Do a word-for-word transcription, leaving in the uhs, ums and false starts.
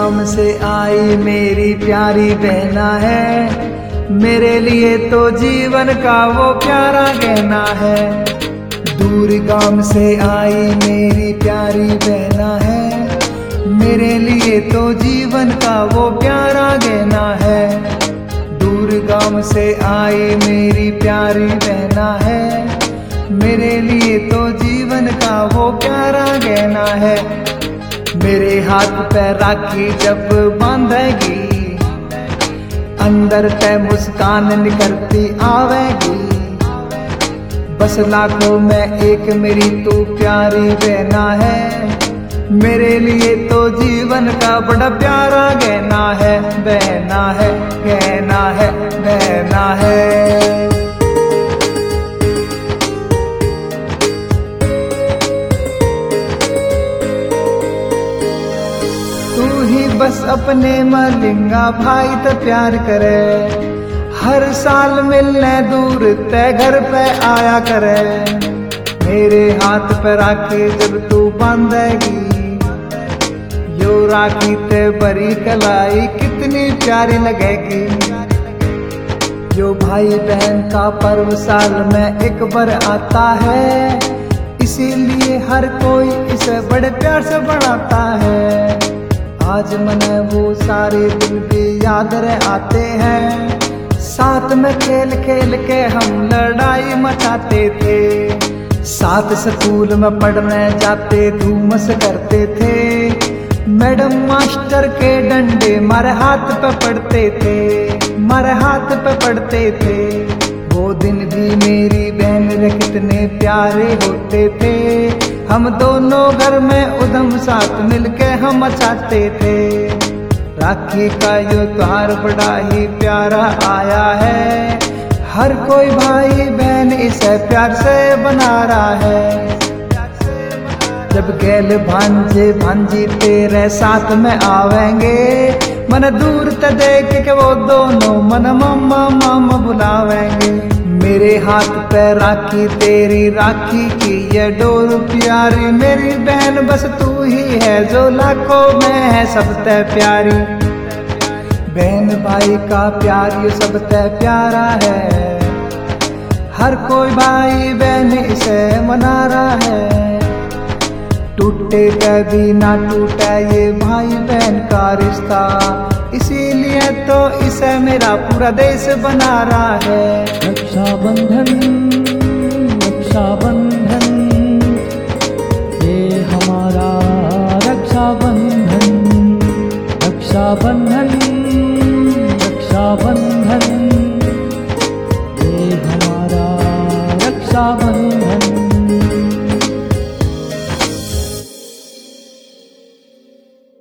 गांव से आई मेरी प्यारी बहना है, मेरे लिए तो जीवन का वो प्यारा गहना है। दूर गांव से आई मेरी प्यारी बहना है, मेरे लिए तो जीवन का वो प्यारा गहना है। दूर गांव से आई मेरी प्यारी बहना है, मेरे लिए तो जीवन का वो प्यारा गहना है। मेरे हाथ पे राखी जब बांधेगी, अंदर ते मुस्कान निकलती आवेगी। बस लाखों में एक मेरी तू प्यारी बहना है, मेरे लिए तो जीवन का बड़ा प्यारा गहना है। बहना है, गहना है, बहना है। तू ही बस अपने मलिंगा भाई तो प्यार करे, हर साल मिलने दूर ते घर पे आया करे। मेरे हाथ पे राखी जब तू बांधेगी, यो राखी ते बड़ी कलाई कितनी प्यारी लगेगी। यो भाई बहन का पर्व साल में एक बार आता है, इसीलिए हर कोई इसे बड़े प्यार से बनाता है। आज मने वो सारे दिन भी याद रह आते हैं, साथ में खेल खेल के हम लड़ाई मचाते थे। साथ स्कूल में पढ़ने जाते धूम से करते थे, मैडम मास्टर के डंडे मारे हाथ पे पड़ते थे, मारे हाथ पे पड़ते थे। वो दिन भी मेरी बहन रे कितने प्यारे होते थे, हम दोनों घर में उधम साथ मिलके हम मचाते थे। राखी का यो त्योहार बड़ा ही प्यारा आया है, हर कोई भाई बहन इसे प्यार से बना रहा है। जब गैल भांजे भांजी तेरे साथ में आवेंगे, मन दूर ते देख के वो दोनों मन मम्मा मामा बुलावेंगे। मेरे हाथ पे राखी तेरी राखी की ये डोर प्यारी, मेरी बहन बस तू ही है जो लाखों में है सबसे प्यारी। बहन भाई का प्यार ये सबसे प्यारा है, हर कोई भाई बहन इसे मना रहा है। टूटे कभी ना टूटे ये भाई बहन का रिश्ता, इसीलिए तो इसे मेरा पूरा देश बना रहा है। रक्षाबंधन रक्षाबंधन ये हमारा रक्षाबंधन, रक्षाबंधन रक्षाबंधन ये हमारा रक्षाबंधन।